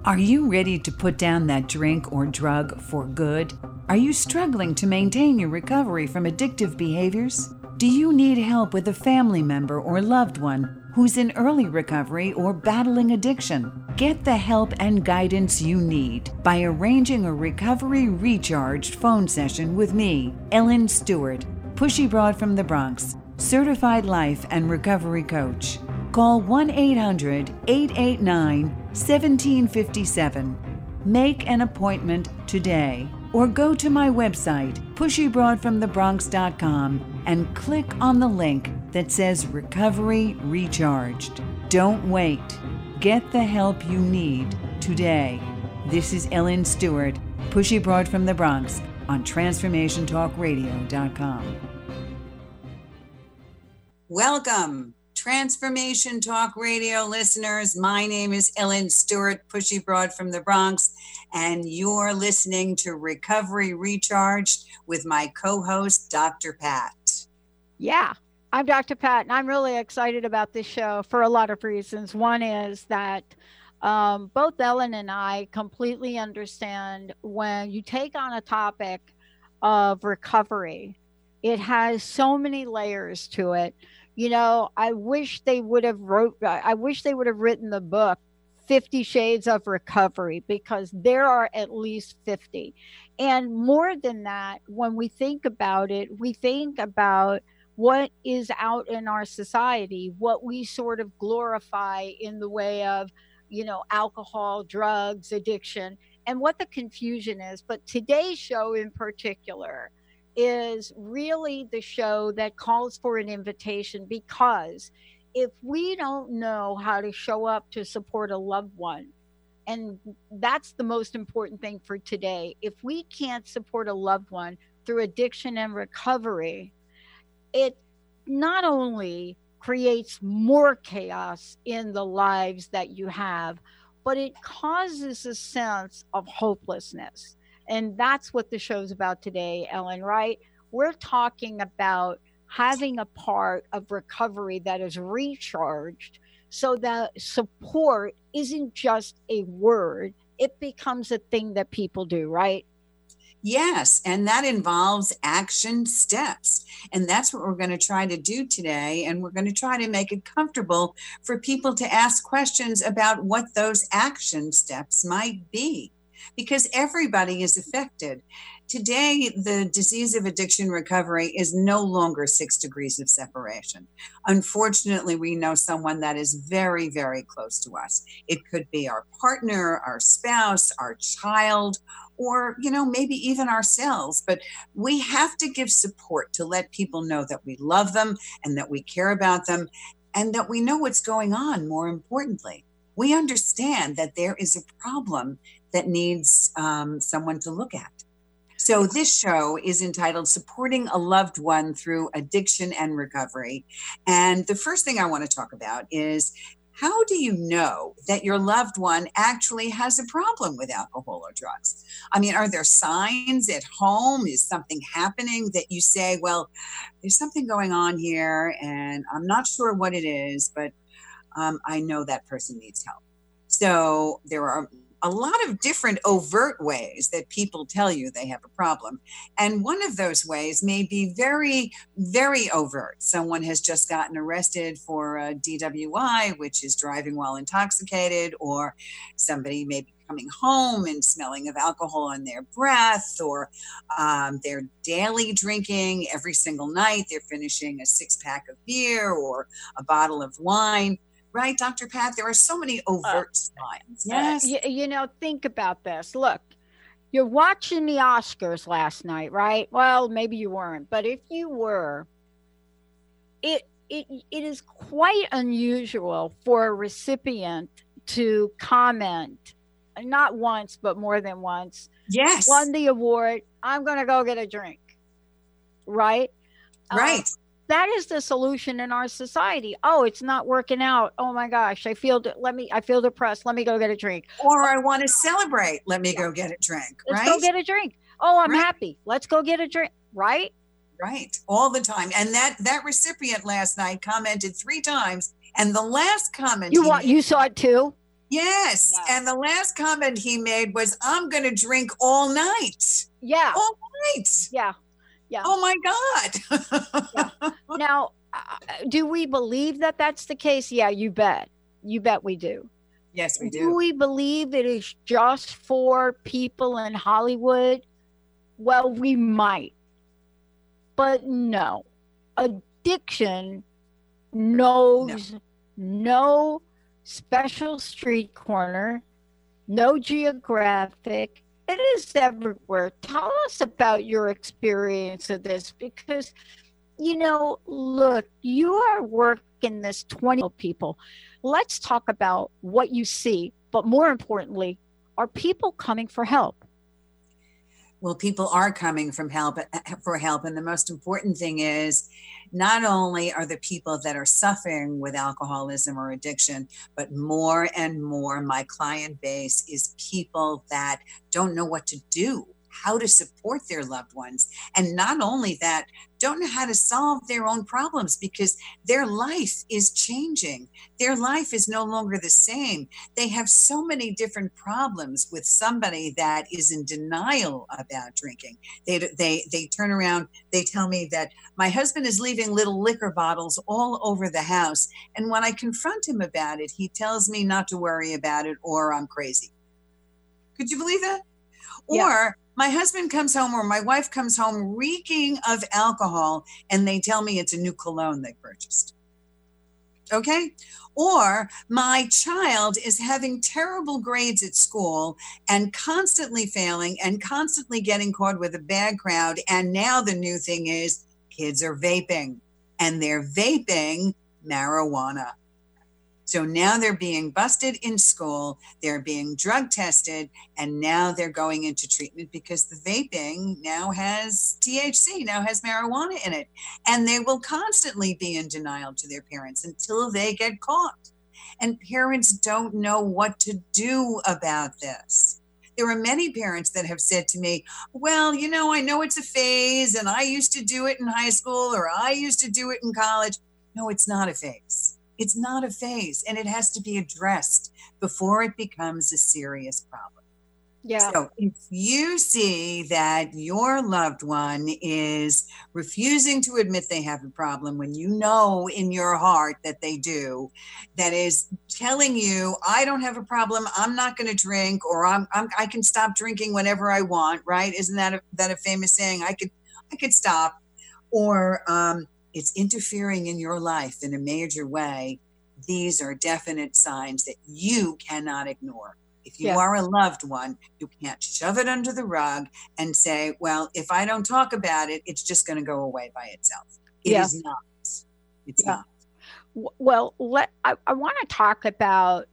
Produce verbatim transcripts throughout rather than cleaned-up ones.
Are you ready to put down that drink or drug for good? Are you struggling to maintain your recovery from addictive behaviors? Do you need help with a family member or loved one who's in early recovery or battling addiction? Get the help and guidance you need by arranging a Recovery Recharged phone session with me, Ellen Stewart, Pushy Broad from the Bronx, certified life and recovery coach. Call one eight hundred, eight eight nine, one seven five seven. Make an appointment today or go to my website, pushy broad from the bronx dot com, and click on the link that says Recovery Recharged. Don't wait. Get the help you need today. This is Ellen Stewart, Pushy Broad from the Bronx on transformation talk radio dot com. Welcome, Transformation Talk Radio listeners. My name is Ellen Stewart, Pushy Broad from the Bronx, and you're listening to Recovery Recharged with my co-host, Doctor Pat. Yeah, I'm Doctor Pat, and I'm really excited about this show for a lot of reasons. One is that um, both Ellen and I completely understand when you take on a topic of recovery, it has so many layers to it. You know, I wish they would have wrote, I wish they would have written the book, Fifty Shades of Recovery, because there are at least fifty. And more than that, when we think about it, we think about what is out in our society, what we sort of glorify in the way of, you know, alcohol, drugs, addiction, and what the confusion is. But today's show in particular is really the show that calls for an invitation, because if we don't know how to show up to support a loved one, and that's the most important thing for today, if we can't support a loved one through addiction and recovery, it not only creates more chaos in the lives that you have, but it causes a sense of hopelessness. And that's what the show's about today, Ellen, right? We're talking about having a part of recovery that is recharged so that support isn't just a word, it becomes a thing that people do, right? Yes, and that involves action steps. And that's what we're going to try to do today. And we're going to try to make it comfortable for people to ask questions about what those action steps might be, because everybody is affected. Today, the disease of addiction recovery is no longer six degrees of separation. Unfortunately, we know someone that is very, very close to us. It could be our partner, our spouse, our child, or, you know, maybe even ourselves. But we have to give support to let people know that we love them and that we care about them and that we know what's going on. More importantly, we understand that there is a problem that needs um, someone to look at. So this show is entitled Supporting a Loved One Through Addiction and Recovery. And the first thing I want to talk about is, how do you know that your loved one actually has a problem with alcohol or drugs? I mean, are there signs at home? Is something happening that you say, well, there's something going on here and I'm not sure what it is, but um, I know that person needs help. So there are a lot of different overt ways that people tell you they have a problem. And one of those ways may be very, very overt. Someone has just gotten arrested for a D W I, which is driving while intoxicated, or somebody may be coming home and smelling of alcohol on their breath, or um, they're daily drinking every single night. They're finishing a six pack of beer or a bottle of wine. Right, Doctor Pat? There are so many overt uh, signs. Yes. Uh, you, you know, think about this. Look, you're watching the Oscars last night, right? Well, maybe you weren't, but if you were, it it it is quite unusual for a recipient to comment, not once, but more than once. Yes. Won the award. I'm going to go get a drink. Right? Right. Uh, That is the solution in our society. Oh, it's not working out. Oh my gosh, I feel de- let me. I feel depressed. Let me go get a drink. Or I want to celebrate. Let me go get a drink. Let's right? go get a drink. Oh, I'm right. happy. Let's go get a drink. Right. Right. All the time. And that that recipient last night commented three times, and the last comment you want you saw it too. Yes. Yeah. And the last comment he made was, I'm going to drink all night. Yeah. All night. Yeah. Yeah. Oh my God. Yeah. Now, uh, do we believe that that's the case? Yeah, you bet. You bet we do. Yes, we do. Do we believe it is just for people in Hollywood? Well, we might. But no. Addiction knows no, no special street corner, no geographic. It is everywhere. Tell us about your experience of this, because, you know, look, you are working this twenty people. Let's talk about what you see, but more importantly, are people coming for help? Well, people are coming from help for help. And the most important thing is, not only are the people that are suffering with alcoholism or addiction, but more and more my client base is people that don't know what to do, how to support their loved ones. And not only that, don't know how to solve their own problems, because their life is changing. Their life is no longer the same. They have so many different problems with somebody that is in denial about drinking. They, they, they turn around, they tell me that my husband is leaving little liquor bottles all over the house. And when I confront him about it, he tells me not to worry about it, or I'm crazy. Could you believe that? Yeah. Or my husband comes home, or my wife comes home reeking of alcohol, and they tell me it's a new cologne they purchased. Okay? Or my child is having terrible grades at school and constantly failing and constantly getting caught with a bad crowd. And now the new thing is kids are vaping, and they're vaping marijuana. So now they're being busted in school, they're being drug tested, and now they're going into treatment because the vaping now has T H C, now has marijuana in it. And they will constantly be in denial to their parents until they get caught. And parents don't know what to do about this. There are many parents that have said to me, well, you know, I know it's a phase, and I used to do it in high school, or I used to do it in college. No, it's not a phase. It's not a phase, and it has to be addressed before it becomes a serious problem. Yeah. So if you see that your loved one is refusing to admit they have a problem, when you know in your heart that they do, that is telling you, I don't have a problem, I'm not going to drink, or I'm, I'm I can stop drinking whenever I want, right? Isn't that a, that a famous saying? I could I could stop. Or um it's interfering in your life in a major way. These are definite signs that you cannot ignore. If you Yeah. are a loved one, you can't shove it under the rug and say, well, if I don't talk about it, it's just going to go away by itself. It Yeah. is not. It's Yeah. not. W- Well, let I, I want to talk about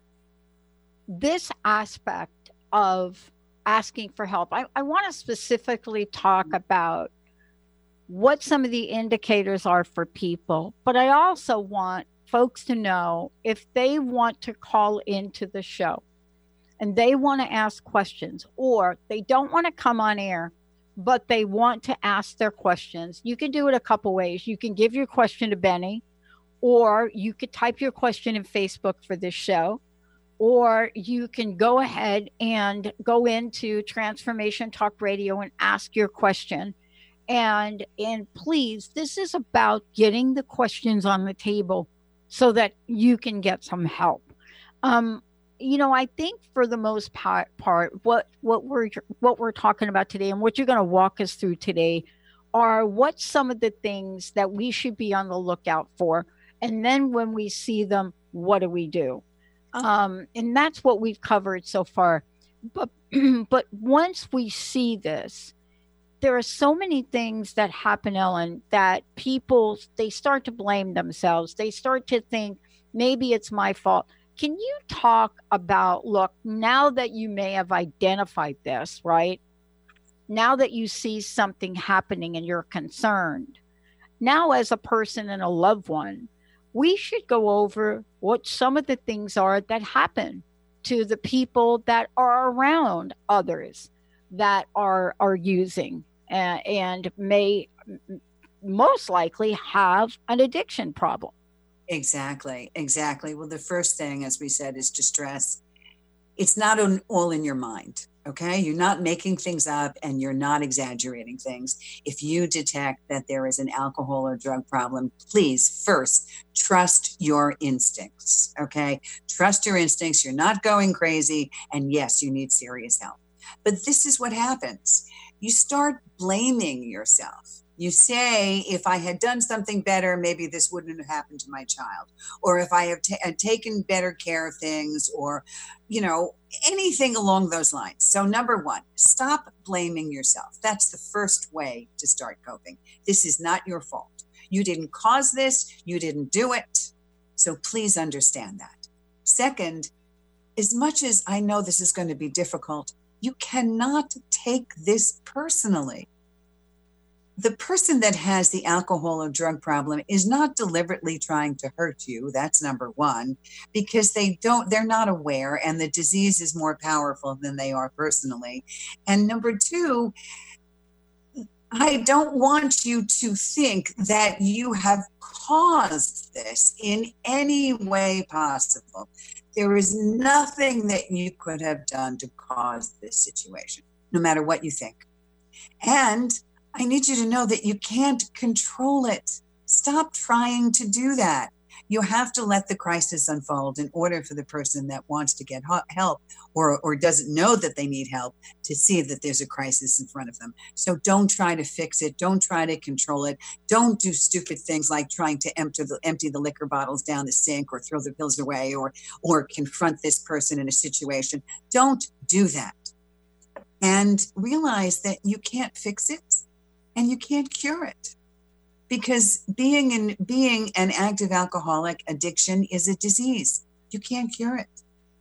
this aspect of asking for help. I, I want to specifically talk about what some of the indicators are for people, but I also want folks to know, if they want to call into the show and they want to ask questions, or they don't want to come on air, but they want to ask their questions, you can do it a couple ways. You can give your question to Benny, or you could type your question in Facebook for this show, or you can go ahead and go into Transformation Talk Radio and ask your question. And and please, this is about getting the questions on the table so that you can get some help. Um, you know, I think for the most part, part what what we're what we're talking about today, and what you're going to walk us through today, are what some of the things that we should be on the lookout for. And then when we see them, what do we do? Um, and that's what we've covered so far. But but once we see this, there are so many things that happen, Ellen, that people, they start to blame themselves. They start to think, maybe it's my fault. Can you talk about, look, now that you may have identified this, right? Now that you see something happening and you're concerned, now as a person and a loved one, we should go over what some of the things are that happen to the people that are around others that are are using uh, and may m- most likely have an addiction problem. Exactly, exactly. Well, the first thing, as we said, is distress. It's not an, all in your mind. Okay. You're not making things up and you're not exaggerating things. If you detect that there is an alcohol or drug problem, please first trust your instincts. Okay. Trust your instincts. You're not going crazy. And yes, you need serious help. But this is what happens. You start blaming yourself. You say, if I had done something better, maybe this wouldn't have happened to my child. Or if I have t- had taken better care of things, or, you know, anything along those lines. So number one, stop blaming yourself. That's the first way to start coping. This is not your fault. You didn't cause this. You didn't do it. So please understand that. Second, as much as I know this is going to be difficult, you cannot take this personally. The person that has the alcohol or drug problem is not deliberately trying to hurt you. That's number one, because they don't, they're not aware, and the disease is more powerful than they are personally. And number two, I don't want you to think that you have caused this in any way possible. There is nothing that you could have done to cause this situation, no matter what you think. And I need you to know that you can't control it. Stop trying to do that. You have to let the crisis unfold in order for the person that wants to get help or, or doesn't know that they need help to see that there's a crisis in front of them. So don't try to fix it. Don't try to control it. Don't do stupid things like trying to empty the, empty the liquor bottles down the sink or throw the pills away or, or confront this person in a situation. Don't do that. And realize that you can't fix it. And you can't cure it, because being in being an active alcoholic, addiction is a disease. You can't cure it.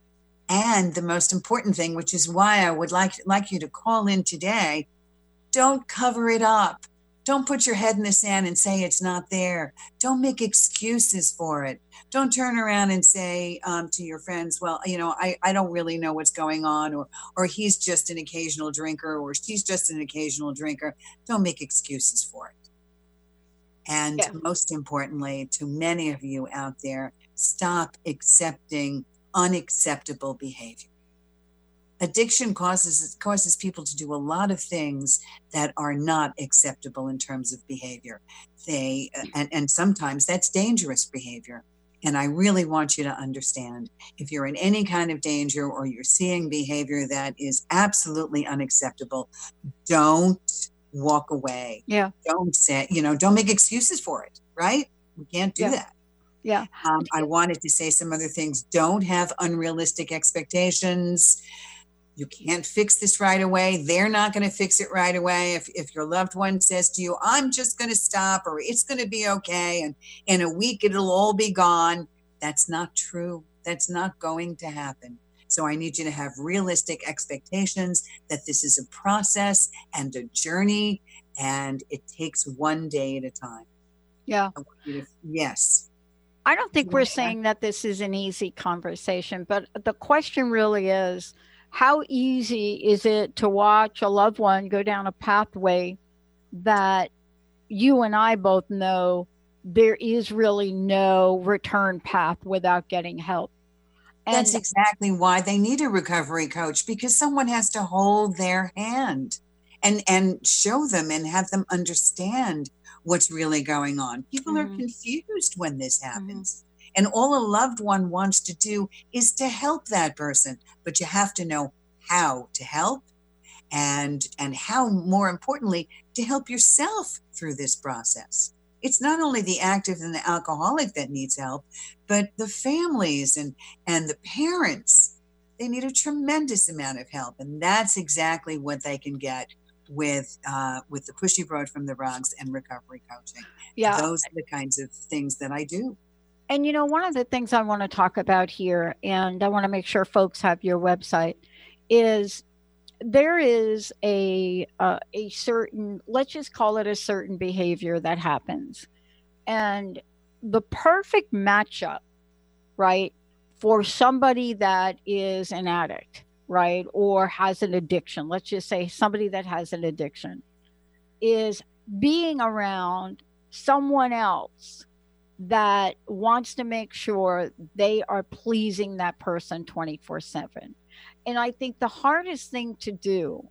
And the most important thing, which is why I would like like you to call in today, don't cover it up. Don't put your head in the sand and say it's not there. Don't make excuses for it. Don't turn around and say um, to your friends, well, you know, I, I don't really know what's going on, or or he's just an occasional drinker, or she's just an occasional drinker. Don't make excuses for it. And yeah. Most importantly, to many of you out there, stop accepting unacceptable behavior. Addiction causes causes people to do a lot of things that are not acceptable in terms of behavior. They and, and sometimes that's dangerous behavior. And I really want you to understand, if you're in any kind of danger or you're seeing behavior that is absolutely unacceptable, don't walk away. Yeah. Don't say, you know, don't make excuses for it, right? We can't do yeah. that. Yeah. Um, I wanted to say some other things. Don't have unrealistic expectations. You can't fix this right away. They're not going to fix it right away. If, if your loved one says to you, I'm just going to stop, or it's going to be okay, and in a week it'll all be gone, that's not true. That's not going to happen. So I need you to have realistic expectations that this is a process and a journey, and it takes one day at a time. Yeah. I want you to, yes. I don't think we're saying that this is an easy conversation, but the question really is, how easy is it to watch a loved one go down a pathway that you and I both know there is really no return path without getting help? And that's exactly why they need a recovery coach, because someone has to hold their hand and, and show them and have them understand what's really going on. People mm-hmm. are confused when this happens. Mm-hmm. And all a loved one wants to do is to help that person, but you have to know how to help, and and how, more importantly, to help yourself through this process. It's not only the active and the alcoholic that needs help, but the families and and the parents. They need a tremendous amount of help, and that's exactly what they can get with uh, with the Push You Broad from the Bronx and recovery coaching. Yeah, those are the kinds of things that I do. And, you know, one of the things I want to talk about here, and I want to make sure folks have your website, is there is a uh, a certain, let's just call it a certain behavior that happens. And the perfect matchup, right, for somebody that is an addict, right, or has an addiction, let's just say somebody that has an addiction, is being around someone else that wants to make sure they are pleasing that person twenty-four seven. And I think the hardest thing to do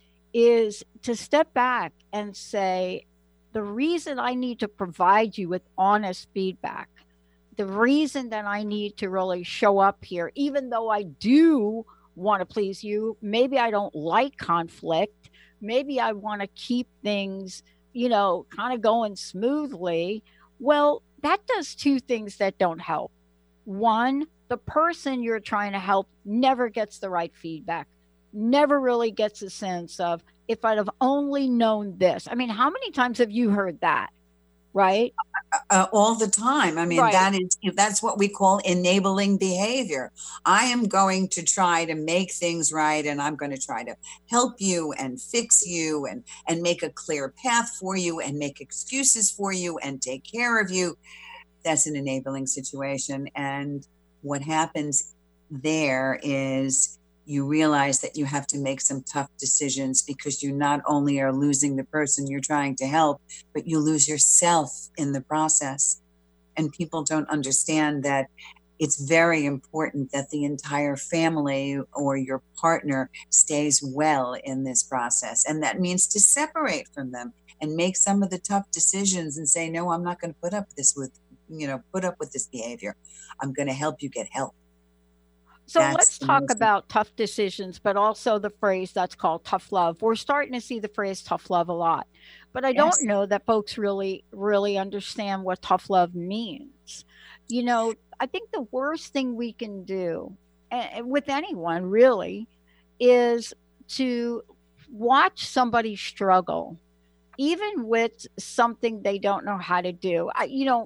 is to step back and say, the reason I need to provide you with honest feedback, the reason that I need to really show up here, even though I do want to please you, maybe I don't like conflict, maybe I want to keep things, you know, kind of going smoothly. Well, that does two things that don't help. One, the person you're trying to help never gets the right feedback, never really gets a sense of, if I'd have only known this. I mean, how many times have you heard that? Right? Uh, all the time. I mean, Right. that is, that's what we call enabling behavior. I am going to try to make things right, and I'm going to try to help you and fix you and, and make a clear path for you and make excuses for you and take care of you. That's an enabling situation. And what happens there is you realize that you have to make some tough decisions, because you not only are losing the person you're trying to help, but you lose yourself in the process. And people don't understand that it's very important that the entire family or your partner stays well in this process. And that means to separate from them and make some of the tough decisions and say, no, I'm not going to put up this with, you know, put up with this behavior. I'm going to help you get help. So that's let's talk about tough decisions, but also the phrase that's called tough love. We're starting to see the phrase tough love a lot, but I yes. don't know that folks really, really understand what tough love means. You know, I think the worst thing we can do uh, with anyone really is to watch somebody struggle, even with something they don't know how to do. I, you know,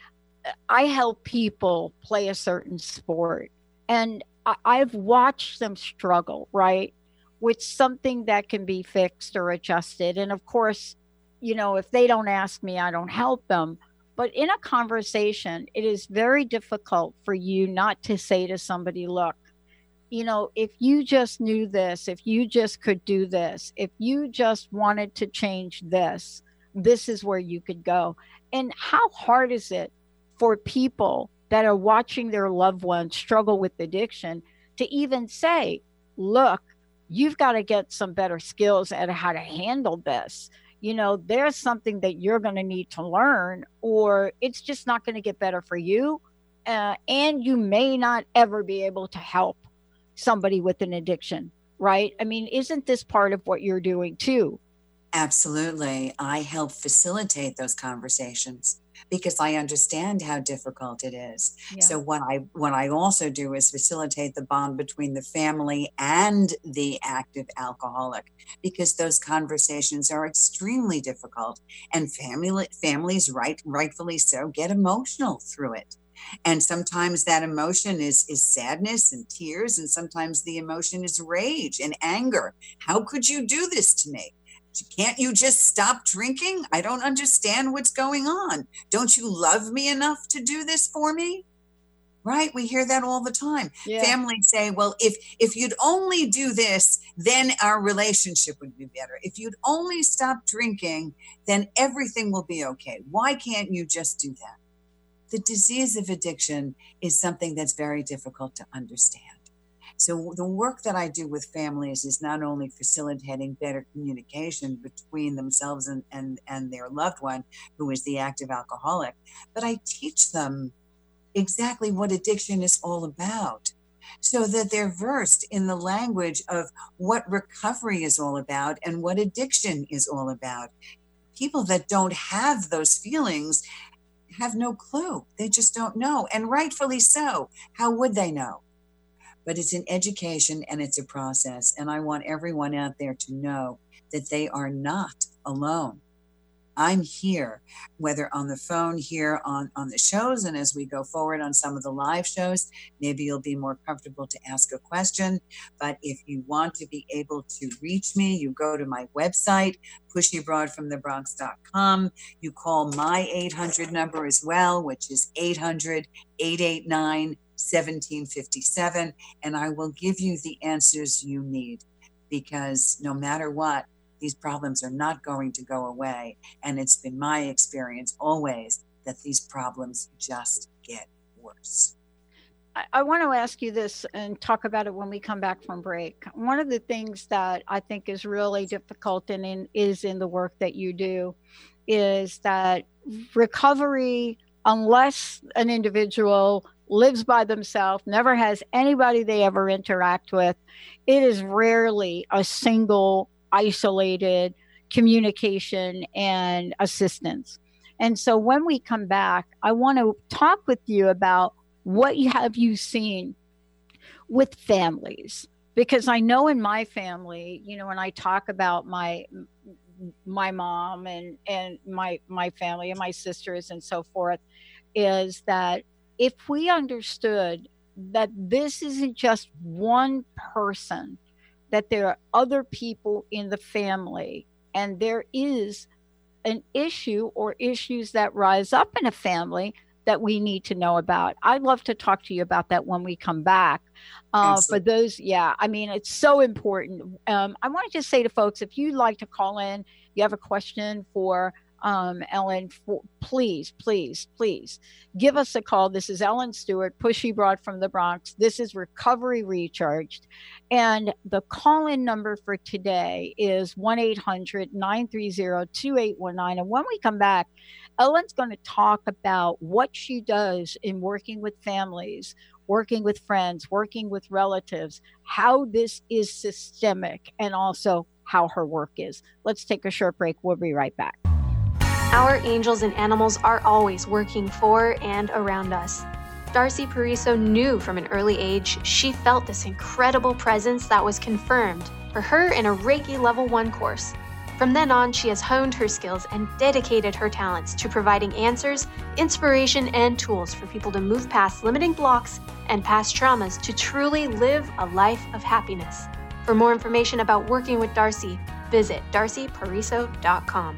I help people play a certain sport, and I've watched them struggle, right, with something that can be fixed or adjusted. And of course, you know, if they don't ask me, I don't help them. But in a conversation, it is very difficult for you not to say to somebody, look, you know, if you just knew this, if you just could do this, if you just wanted to change this, this is where you could go. And how hard is it for people that are watching their loved ones struggle with addiction to even say, look, you've got to get some better skills at how to handle this. You know, there's something that you're going to need to learn, or it's just not going to get better for you. Uh, and you may not ever be able to help somebody with an addiction, right? I mean, isn't this part of what you're doing too? Absolutely. I help facilitate those conversations, because I understand how difficult it is. Yeah. So what I what I also do is facilitate the bond between the family and the active alcoholic, because those conversations are extremely difficult, and family families right rightfully so get emotional through it. And sometimes that emotion is is sadness and tears, and sometimes the emotion is rage and anger. How could you do this to me? Can't you just stop drinking? I don't understand what's going on. Don't you love me enough to do this for me? Right? We hear that all the time. Yeah. Families say, well, if if you'd only do this, then our relationship would be better. If you'd only stop drinking, then everything will be okay. Why can't you just do that? The disease of addiction is something that's very difficult to understand. So the work that I do with families is not only facilitating better communication between themselves and, and, and their loved one, who is the active alcoholic, but I teach them exactly what addiction is all about, so that they're versed in the language of what recovery is all about and what addiction is all about. People that don't have those feelings have no clue. They just don't know. And rightfully so. How would they know? But it's an education and it's a process. And I want everyone out there to know that they are not alone. I'm here, whether on the phone here on, on the shows, and as we go forward on some of the live shows, maybe you'll be more comfortable to ask a question. But if you want to be able to reach me, you go to my website, pushy broad from the bronx dot com. You call my eight hundred number as well, which is eight hundred, eight eight nine, one seven five seven, and I will give you the answers you need, because no matter what, these problems are not going to go away. And it's been my experience always that these problems just get worse. I, I want to ask you this and talk about it when we come back from break. One of the things that I think is really difficult and in, is in the work that you do is that recovery, unless an individual lives by themselves, never has anybody they ever interact with, it is rarely a single isolated communication and assistance. And so when we come back, I want to talk with you about what you have you seen with families, because I know in my family, you know, when I talk about my my mom and and my my family and my sisters and so forth, is that if we understood that this isn't just one person, that there are other people in the family, and there is an issue or issues that rise up in a family that we need to know about. I'd love to talk to you about that when we come back. Uh, for those, yeah, I mean, it's so important. Um, I want to just say to folks, if you'd like to call in, you have a question for um, Ellen, for, please, please, please give us a call. This is Ellen Stewart, Pushy Broad from the Bronx. This is Recovery Recharged. And the call-in number for today is one eight hundred nine three zero two eight one nine. And when we come back, Ellen's going to talk about what she does in working with families, working with friends, working with relatives, how this is systemic, and also how her work is. Let's take a short break. We'll be right back. Our angels and animals are always working for and around us. Darcy Pariso knew from an early age she felt this incredible presence that was confirmed for her in a Reiki Level one course. From then on, she has honed her skills and dedicated her talents to providing answers, inspiration, and tools for people to move past limiting blocks and past traumas to truly live a life of happiness. For more information about working with Darcy, visit darcy pariso dot com.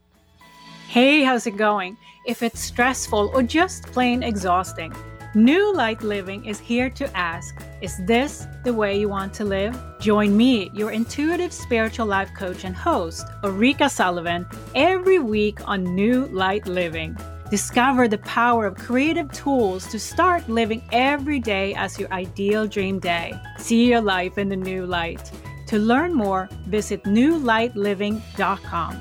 Hey, how's it going? If it's stressful or just plain exhausting, New Light Living is here to ask, is this the way you want to live? Join me, your intuitive spiritual life coach and host, Ulrika Sullivan, every week on New Light Living. Discover the power of creative tools to start living every day as your ideal dream day. See your life in the new light. To learn more, visit new light living dot com.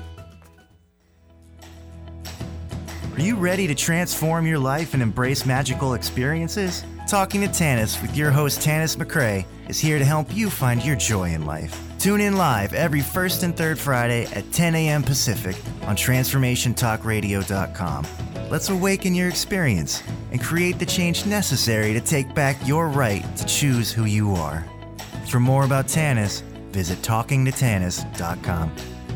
Are you ready to transform your life and embrace magical experiences? Talking to Tanis with your host Tanis McRae is here to help you find your joy in life. Tune in live every first and third Friday at ten a.m. Pacific on transformation talk radio dot com. Let's awaken your experience and create the change necessary to take back your right to choose who you are. For more about Tanis, visit talking to tanis dot com.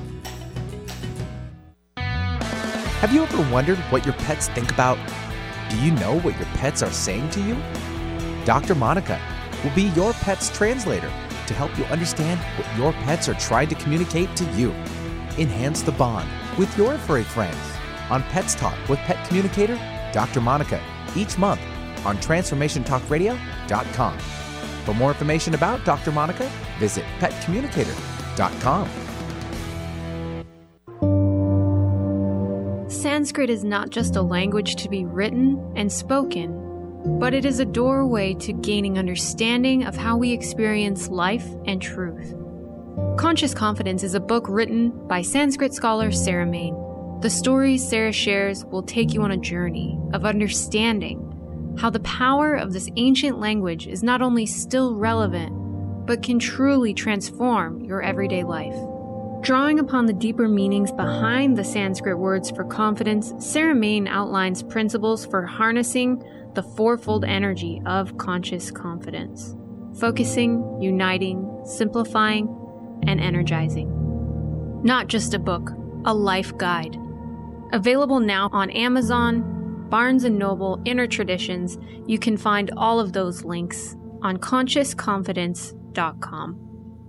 Have you ever wondered what your pets think about? Do you know what your pets are saying to you? Doctor Monica will be your pet's translator to help you understand what your pets are trying to communicate to you. Enhance the bond with your furry friends on Pets Talk with Pet Communicator, Doctor Monica, each month on transformation talk radio dot com. For more information about Doctor Monica, visit pet communicator dot com. Sanskrit is not just a language to be written and spoken, but it is a doorway to gaining understanding of how we experience life and truth. Conscious Confidence is a book written by Sanskrit scholar Sarah Main. The stories Sarah shares will take you on a journey of understanding how the power of this ancient language is not only still relevant, but can truly transform your everyday life. Drawing upon the deeper meanings behind the Sanskrit words for confidence, Sarah Main outlines principles for harnessing the fourfold energy of conscious confidence: focusing, uniting, simplifying, and energizing. Not just a book, a life guide. Available now on Amazon, Barnes and Noble, Inner Traditions. You can find all of those links on conscious confidence dot com.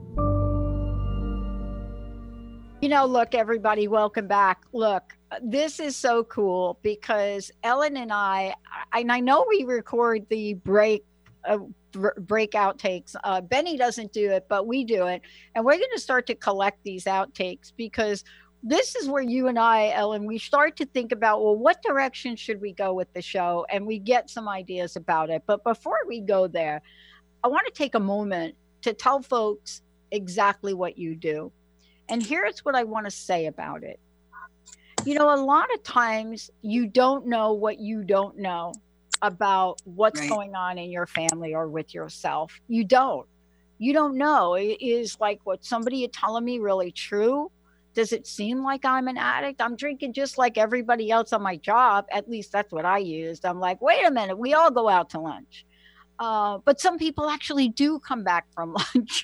You know, look, everybody, welcome back. Look, this is so cool because Ellen and I, and I know we record the break, uh, break outtakes. Uh, Benny doesn't do it, but we do it. And we're going to start to collect these outtakes because this is where you and I, Ellen, we start to think about, well, what direction should we go with the show? And we get some ideas about it. But before we go there, I want to take a moment to tell folks exactly what you do. And here's what I want to say about it. You know, a lot of times you don't know what you don't know about what's Right. going on in your family or with yourself. You don't. You don't know. Is like what somebody is telling me really true? Does it seem like I'm an addict? I'm drinking just like everybody else on my job. At least that's what I used. I'm like, wait a minute, we all go out to lunch. Uh, but some people actually do come back from lunch.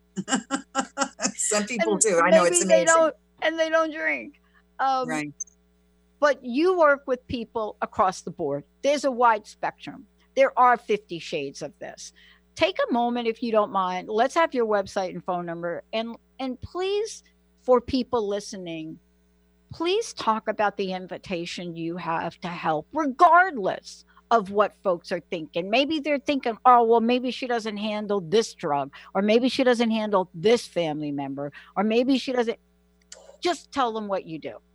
Some people And do. I know maybe it's they amazing. don't, and they don't drink. Um, Right. But you work with people across the board. There's a wide spectrum. There are fifty shades of this. Take a moment, if you don't mind. Let's have your website and phone number. And, and please, for people listening, please talk about the invitation you have to help, regardless of what folks are thinking. Maybe they're thinking, oh, well, maybe she doesn't handle this drug, or maybe she doesn't handle this family member, or maybe she doesn't. Just tell them what you do.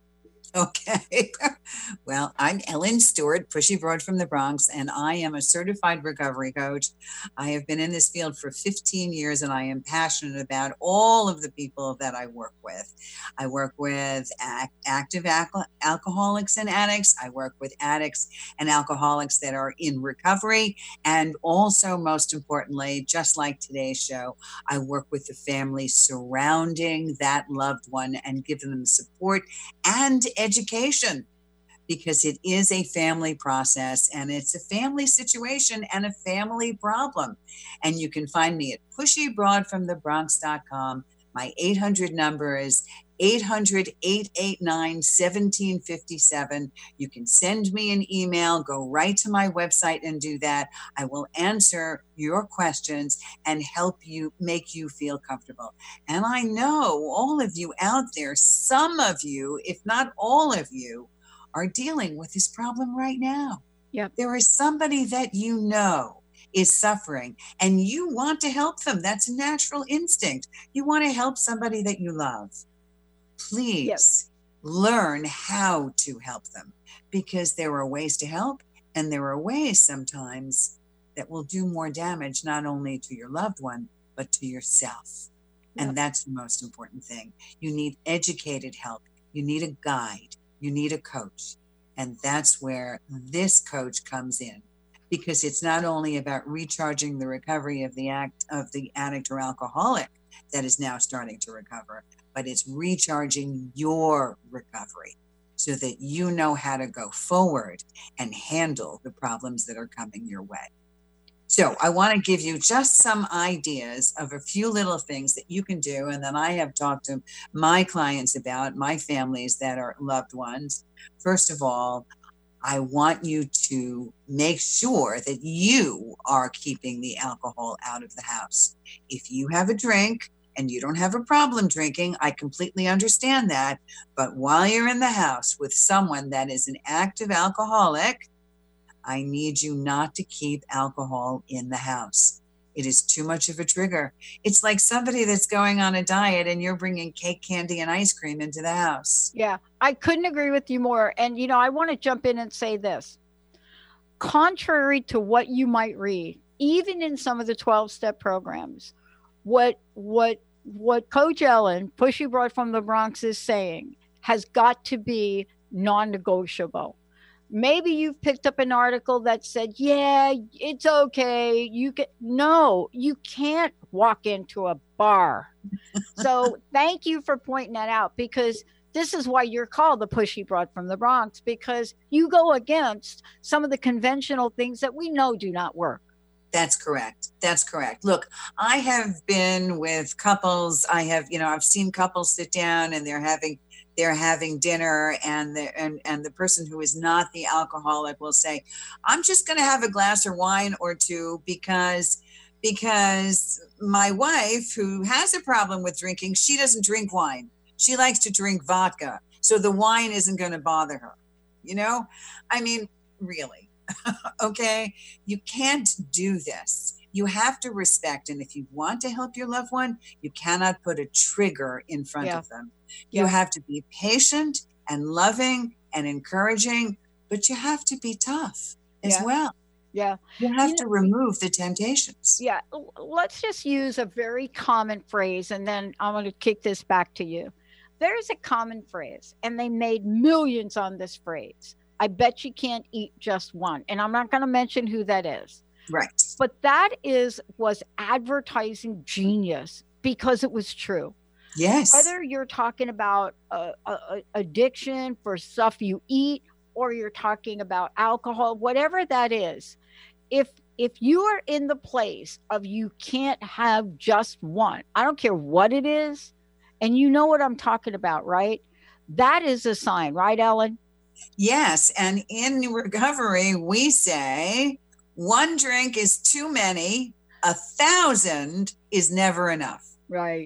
Okay. Well, I'm Ellen Stewart, Pushy Broad from the Bronx, and I am a certified recovery coach. I have been in this field for fifteen years, and I am passionate about all of the people that I work with. I work with ac- active al- alcoholics and addicts. I work with addicts and alcoholics that are in recovery. And also, most importantly, just like today's show, I work with the family surrounding that loved one and give them support and education, because it is a family process and it's a family situation and a family problem. And you can find me at pushy broad from the bronx dot com. My eight hundred number is eight hundred, eight eight nine, one seven five seven. You can send me an email, go right to my website and do that. I will answer your questions and help you, make you feel comfortable. And I know all of you out there, some of you, if not all of you, are dealing with this problem right now. Yep. There is somebody that you know is suffering and you want to help them. That's a natural instinct. You want to help somebody that you love. Please Yep. learn how to help them, because there are ways to help, and there are ways sometimes that will do more damage, not only to your loved one, but to yourself. Yep. And that's the most important thing. You need educated help. You need a guide. You need a coach. And that's where this coach comes in, because it's not only about recharging the recovery of the act of the addict or alcoholic that is now starting to recover, but it's recharging your recovery so that you know how to go forward and handle the problems that are coming your way. So I want to give you just some ideas of a few little things that you can do, and that I have talked to my clients about, my families that are loved ones. First of all, I want you to make sure that you are keeping the alcohol out of the house. If you have a drink and you don't have a problem drinking, I completely understand that. But while you're in the house with someone that is an active alcoholic, I need you not to keep alcohol in the house. It is too much of a trigger. It's like somebody that's going on a diet and you're bringing cake, candy, and ice cream into the house. Yeah, I couldn't agree with you more. And, you know, I want to jump in and say this. Contrary to what you might read, even in some of the twelve-step programs, what what what Coach Ellen, Pushy Broad from the Bronx, is saying has got to be non-negotiable. Maybe you've picked up an article that said, yeah, it's okay. You can, no, you can't walk into a bar. So thank you for pointing that out, because this is why you're called the Pushy Broad from the Bronx, because you go against some of the conventional things that we know do not work. That's correct. That's correct. Look, I have been with couples. I have, you know, I've seen couples sit down and they're having they're having dinner, and the and, and the person who is not the alcoholic will say, I'm just going to have a glass of wine or two because because my wife, who has a problem with drinking, she doesn't drink wine. She likes to drink vodka. So the wine isn't going to bother her. You know, I mean, really. Okay, you can't do this. You have to respect, and if you want to help your loved one, you cannot put a trigger in front Yeah. of them. You Yeah. have to be patient and loving and encouraging, but you have to be tough as Yeah. well. Yeah. You have You to know- remove the temptations. Yeah. l- Let's just use a very common phrase, and then I'm going to kick this back to you. There's a common phrase, and they made millions on this phrase. I bet you can't eat just one. And I'm not going to mention who that is. Right. But that is was advertising genius because it was true. Yes. Whether you're talking about uh, uh, addiction for stuff you eat, or you're talking about alcohol, whatever that is, if if you are in the place of you can't have just one, I don't care what it is, and you know what I'm talking about, right? That is a sign, right, Ellen? Yes. And in recovery, we say one drink is too many, a thousand is never enough. Right.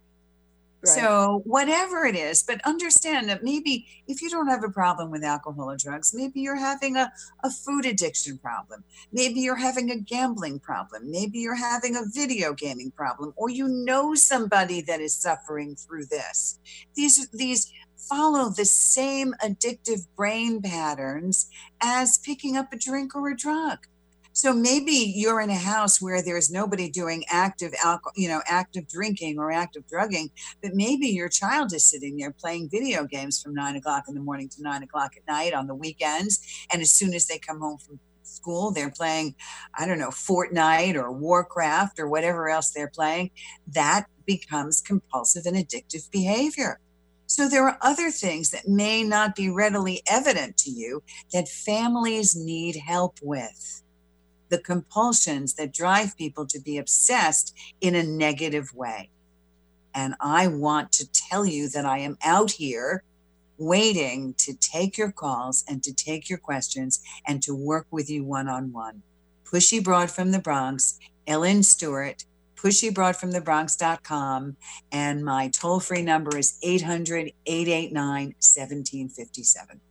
So whatever it is, but understand that maybe if you don't have a problem with alcohol or drugs, maybe you're having a, a food addiction problem. Maybe you're having a gambling problem. Maybe you're having a video gaming problem, or you know somebody that is suffering through this. These, these follow the same addictive brain patterns as picking up a drink or a drug. So maybe you're in a house where there's nobody doing active alcohol, you know, active drinking or active drugging, but maybe your child is sitting there playing video games from nine o'clock in the morning to nine o'clock at night on the weekends. And as soon as they come home from school, they're playing, I don't know, Fortnite or Warcraft or whatever else they're playing. That becomes compulsive and addictive behavior. So there are other things that may not be readily evident to you that families need help with. The compulsions that drive people to be obsessed in a negative way. And I want to tell you that I am out here waiting to take your calls and to take your questions and to work with you one-on-one. Pushy Broad from the Bronx, Ellen Stewart, pushy broad from the bronx dot com, and my toll-free number is eight hundred, eight eight nine, one seven five seven.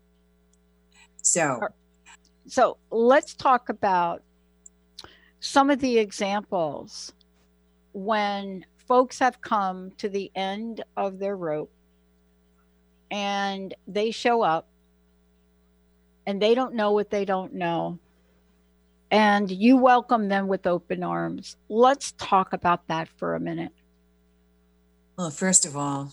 So, so let's talk about some of the examples when folks have come to the end of their rope and they show up and they don't know what they don't know, and you welcome them with open arms. Let's talk about that for a minute. Well, first of all,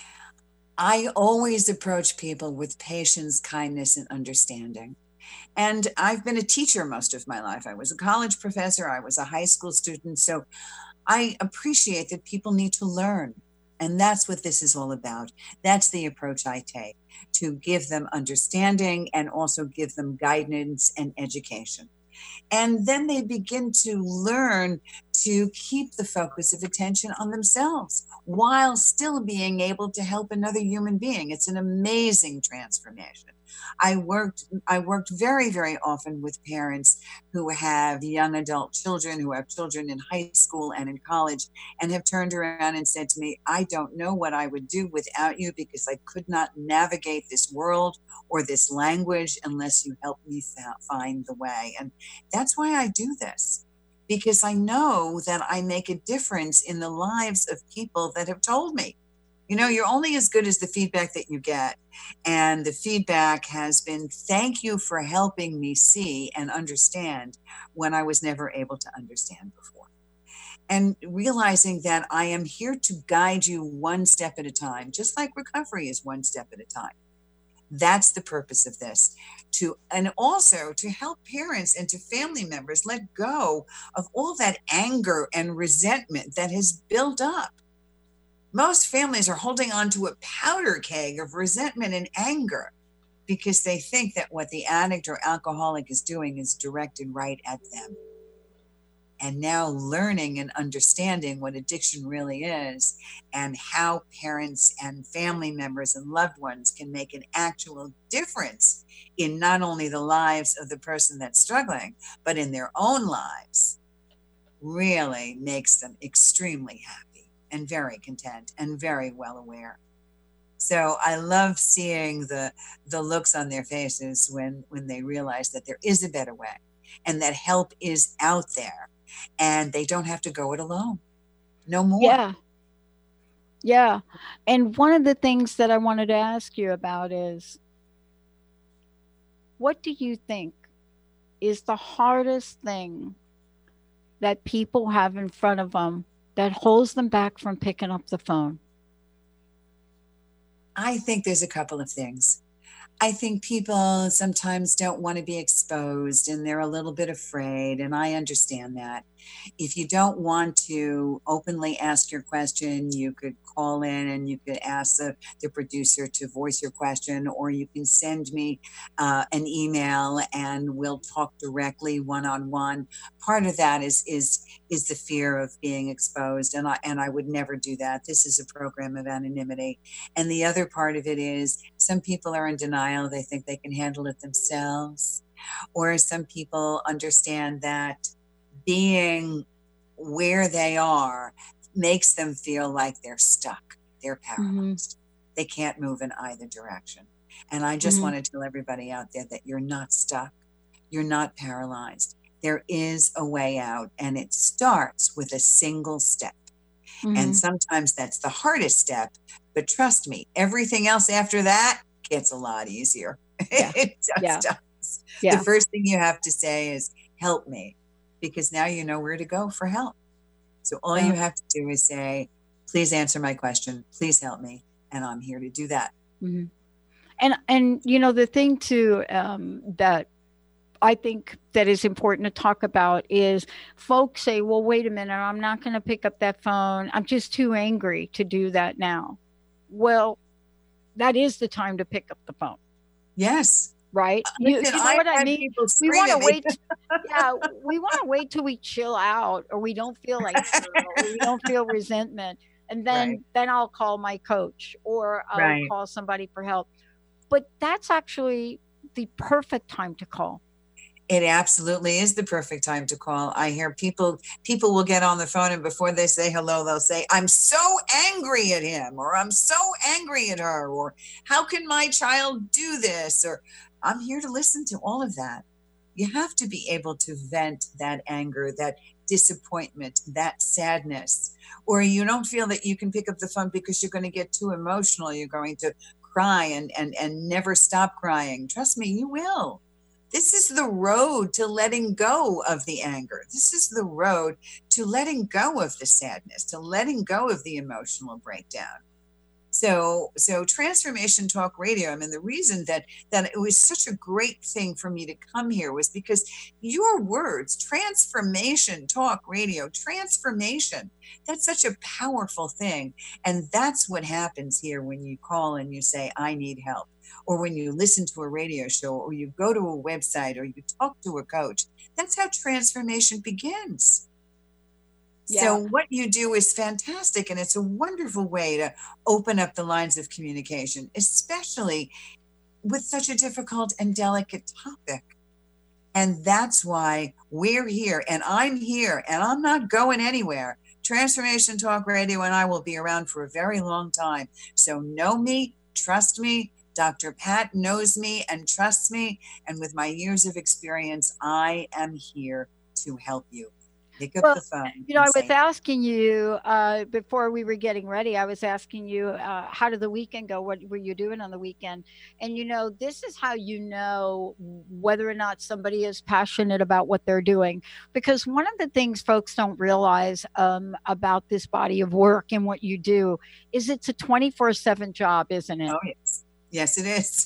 I always approach people with patience, kindness, and understanding. And I've been a teacher most of my life. I was a college professor. I was a high school student. So I appreciate that people need to learn. And that's what this is all about. That's the approach I take, to give them understanding and also give them guidance and education. And then they begin to learn to keep the focus of attention on themselves while still being able to help another human being. It's an amazing transformation. I worked I worked very, very often with parents who have young adult children, who have children in high school and in college, and have turned around and said to me, I don't know what I would do without you, because I could not navigate this world or this language unless you help me find the way. And that's why I do this, because I know that I make a difference in the lives of people that have told me. You know, you're only as good as the feedback that you get. And the feedback has been, thank you for helping me see and understand when I was never able to understand before. And realizing that I am here to guide you one step at a time, just like recovery is one step at a time. That's the purpose of this. To, and also to help parents and to family members let go of all that anger and resentment that has built up. Most families are holding on to a powder keg of resentment and anger because they think that what the addict or alcoholic is doing is directed right at them. And now learning and understanding what addiction really is and how parents and family members and loved ones can make an actual difference in not only the lives of the person that's struggling, but in their own lives, really makes them extremely happy and very content and very well aware. So I love seeing the the looks on their faces when, when they realize that there is a better way and that help is out there. and they don't have to go it alone. No more. Yeah. Yeah. And one of the things that I wanted to ask you about is, what do you think is the hardest thing that people have in front of them that holds them back from picking up the phone? I think there's a couple of things. I think people sometimes don't want to be exposed and they're a little bit afraid, and I understand that. If you don't want to openly ask your question, you could call in and you could ask the, the producer to voice your question, or you can send me uh, an email and we'll talk directly one-on-one. Part of that is is is the fear of being exposed, and I and I would never do that. This is a program of anonymity. And the other part of it is some people are in denial. They think they can handle it themselves, or some people understand that being where they are makes them feel like they're stuck, they're paralyzed. Mm-hmm. They can't move in either direction. And I just mm-hmm. want to tell everybody out there that you're not stuck, you're not paralyzed. There is a way out, and it starts with a single step. Mm-hmm. And sometimes that's the hardest step, but trust me, everything else after that gets a lot easier. Yeah. It just yeah. does. Yeah. The first thing you have to say is, help me, because now you know where to go for help. So all yeah. you have to do is say, please answer my question, please help me, and I'm here to do that. Mm-hmm. And, and you know, the thing too, um, that I think that is important to talk about is folks say, well, wait a minute, I'm not going to pick up that phone. I'm just too angry to do that now. Well, that is the time to pick up the phone. Yes. Right. You, Listen, you know what I mean? We want to wait. Yeah. We want to wait till we chill out, or we don't feel like, or we don't feel resentment. And then, right. then I'll call my coach, or I'll right. call somebody for help. But that's actually the perfect time to call. It absolutely is the perfect time to call. I hear people, people will get on the phone, and before they say hello, they'll say, I'm so angry at him, or I'm so angry at her, or how can my child do this? Or I'm here to listen to all of that. You have to be able to vent that anger, that disappointment, that sadness, or you don't feel that you can pick up the phone because you're going to get too emotional. You're going to cry and, and, and never stop crying. Trust me, you will. This is the road to letting go of the anger. This is the road to letting go of the sadness, to letting go of the emotional breakdown. So, so Transformation Talk Radio, I mean, the reason that, that it was such a great thing for me to come here was because your words, Transformation Talk Radio, transformation, that's such a powerful thing. And that's what happens here when you call and you say, I need help, or when you listen to a radio show, or you go to a website, or you talk to a coach. That's how transformation begins. Yeah. So what you do is fantastic, and it's a wonderful way to open up the lines of communication, especially with such a difficult and delicate topic. And that's why we're here, and I'm here, and I'm not going anywhere. Transformation Talk Radio and I will be around for a very long time. So know me, trust me. Doctor Pat knows me and trusts me. And with my years of experience, I am here to help you. Pick up well, the phone. You know, I was asking you uh, before we were getting ready, I was asking you, uh, how did the weekend go? What were you doing on the weekend? And, you know, this is how you know whether or not somebody is passionate about what they're doing. Because one of the things folks don't realize um, about this body of work and what you do is it's a twenty-four seven job, isn't it? Oh, yes. Yes, it is.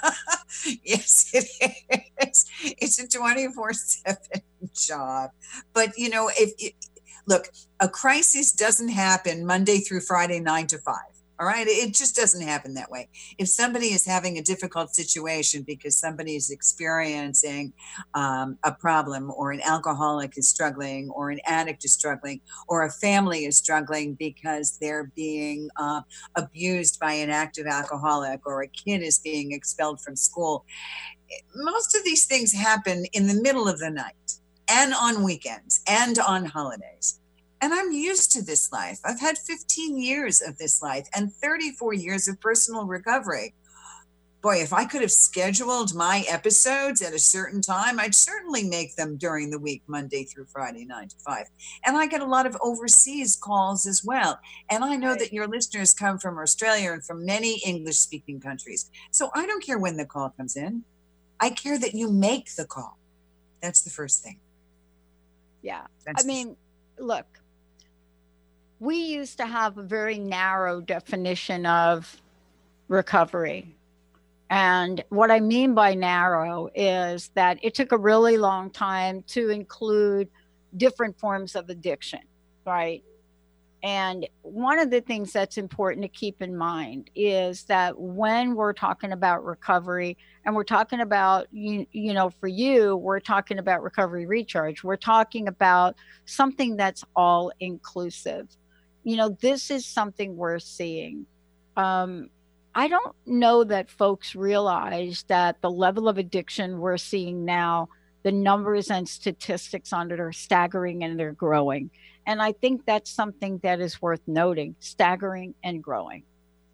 Yes, it is. It's a twenty-four seven job. But, you know, if it, look, a crisis doesn't happen Monday through Friday, nine to five. All right. It just doesn't happen that way. If somebody is having a difficult situation because somebody is experiencing um, a problem, or an alcoholic is struggling, or an addict is struggling, or a family is struggling because they're being uh, abused by an active alcoholic, or a kid is being expelled from school, most of these things happen in the middle of the night and on weekends and on holidays. And I'm used to this life. I've had fifteen years of this life and thirty-four years of personal recovery. boy, if I could have scheduled my episodes at a certain time, I'd certainly make them during the week, Monday through Friday, nine to five. And I get a lot of overseas calls as well. And I know Right. that your listeners come from Australia and from many English speaking countries. So I don't care when the call comes in. I care that you make the call. That's the first thing. Yeah. That's I the mean, look, we used to have a very narrow definition of recovery. And what I mean by narrow is that it took a really long time to include different forms of addiction, right? And one of the things that's important to keep in mind is that when we're talking about recovery, and we're talking about, you, you know, for you, we're talking about recovery recharge, we're talking about something that's all inclusive. You know, this is something we're seeing. Um, I don't know that folks realize that the level of addiction we're seeing now, the numbers and statistics on it are staggering and they're growing. And I think that's something that is worth noting, staggering and growing.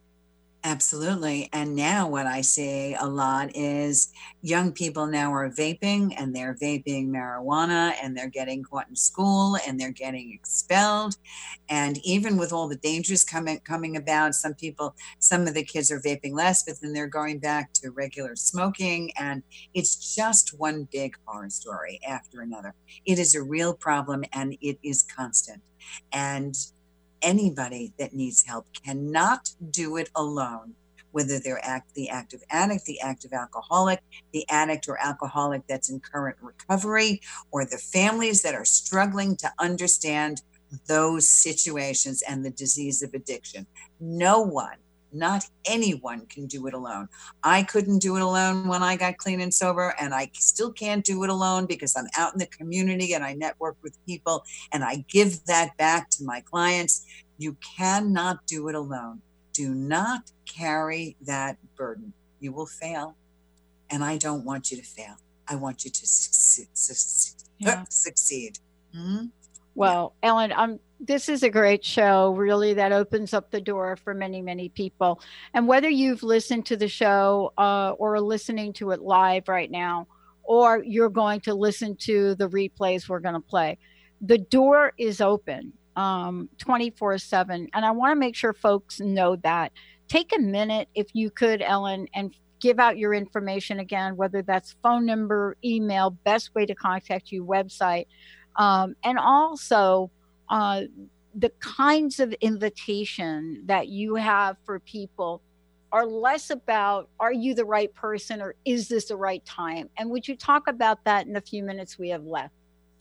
Absolutely. And now what I see a lot is young people now are vaping, and they're vaping marijuana, and they're getting caught in school, and they're getting expelled. And even with all the dangers coming coming about, some people, some of the kids are vaping less, but then they're going back to regular smoking. And it's just one big horror story after another. It is a real problem, and it is constant. And anybody that needs help cannot do it alone, whether they're act, the active addict, the active alcoholic, the addict or alcoholic that's in current recovery, or the families that are struggling to understand those situations and the disease of addiction. No one, not anyone, can do it alone. I couldn't do it alone when I got clean and sober, and I still can't do it alone because I'm out in the community and I network with people and I give that back to my clients. You cannot do it alone. Do not carry that burden. You will fail, and I don't want you to fail. I want you to succeed. succeed. Yeah. succeed. Mm-hmm. Well, yeah. Ellen, um, this is a great show, really, that opens up the door for many, many people. And whether you've listened to the show uh, or are listening to it live right now, or you're going to listen to the replays we're going to play, the door is open um, twenty-four seven. And I want to make sure folks know that. Take a minute, if you could, Ellen, and give out your information again, whether that's phone number, email, best way to contact you, website. Um, and also uh, the kinds of invitation that you have for people are less about, are you the right person, or is this the right time? And would you talk about that in the few minutes we have left?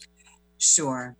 Sure.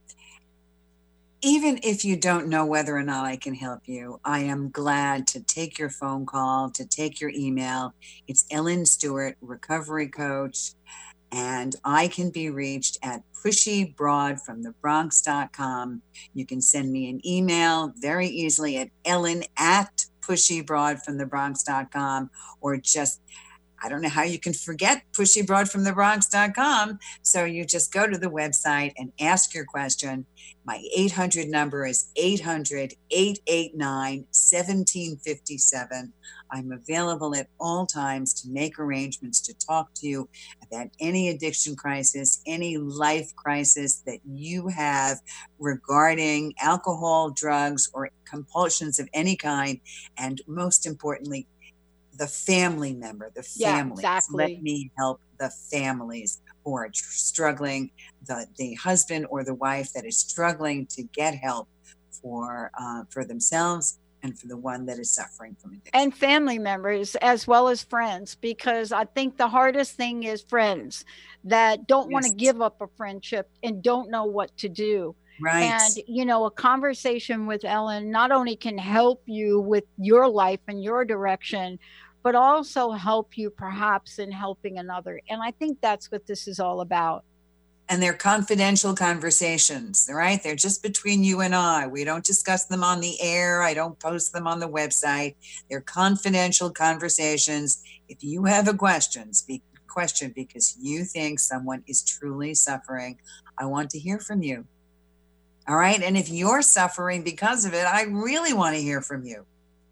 Even if you don't know whether or not I can help you, I am glad to take your phone call, to take your email. It's Ellen Stewart, recovery coach. And I can be reached at pushybroad from the bronx dot com. You can send me an email very easily at ellen at pushybroad from the bronx dot com, or just, I don't know how you can forget pushybroad from the bronx dot com. So you just go to the website and ask your question. My eight hundred number is eight hundred, eight eight nine, one seven five seven. I'm available at all times to make arrangements to talk to you about any addiction crisis, any life crisis that you have regarding alcohol, drugs, or compulsions of any kind. And most importantly, the family member, the families. Yeah, exactly. Let me help the families who are tr- struggling, the, the husband or the wife that is struggling to get help for uh, for themselves and for the one that is suffering from addiction. And family members as well as friends, because I think the hardest thing is friends that don't yes. want to give up a friendship and don't know what to do. Right. And, you know, a conversation with Ellen not only can help you with your life and your direction, but also help you perhaps in helping another. And I think that's what this is all about. And they're confidential conversations, right? They're just between you and I. We don't discuss them on the air. I don't post them on the website. They're confidential conversations. If you have a question, speak question because you think someone is truly suffering, I want to hear from you. All right. And if you're suffering because of it, I really want to hear from you.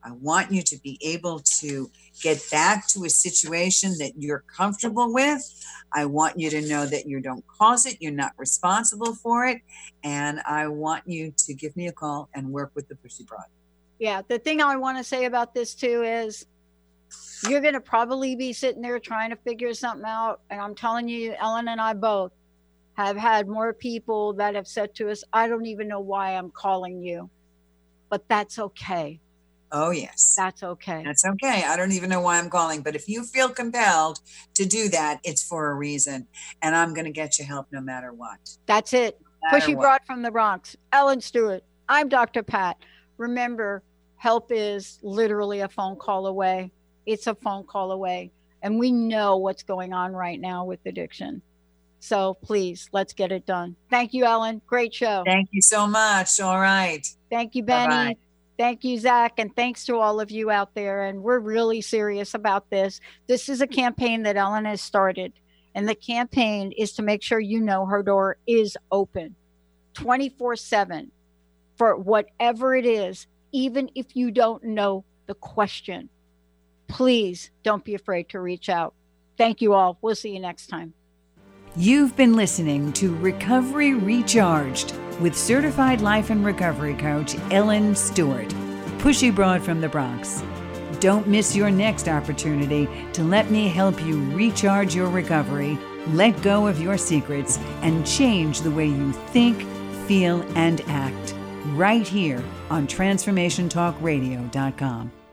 I want you to be able to get back to a situation that you're comfortable with. I want you to know that you don't cause it. You're not responsible for it. And I want you to give me a call and work with the Pushy Broad. Yeah. The thing I want to say about this too is you're going to probably be sitting there trying to figure something out. And I'm telling you, Ellen and I both have had more people that have said to us, I don't even know why I'm calling you, but that's okay. Oh, yes. That's okay. That's okay. I don't even know why I'm calling, but if you feel compelled to do that, it's for a reason. And I'm going to get you help no matter what. That's it. No Pushy Broad from the Bronx. Ellen Stewart. I'm Doctor Pat. Remember, help is literally a phone call away. It's a phone call away. And we know what's going on right now with addiction. So please, let's get it done. Thank you, Ellen. Great show. Thank you so much. All right. Thank you, Benny. Bye-bye. Thank you, Zach. And thanks to all of you out there. And we're really serious about this. This is a campaign that Ellen has started. And the campaign is to make sure you know her door is open twenty-four seven for whatever it is, even if you don't know the question. Please don't be afraid to reach out. Thank you all. We'll see you next time. You've been listening to Recovery Recharged with certified life and recovery coach Ellen Stewart, Pushy Broad from the Bronx. Don't miss your next opportunity to let me help you recharge your recovery, let go of your secrets, and change the way you think, feel, and act right here on transformation talk radio dot com.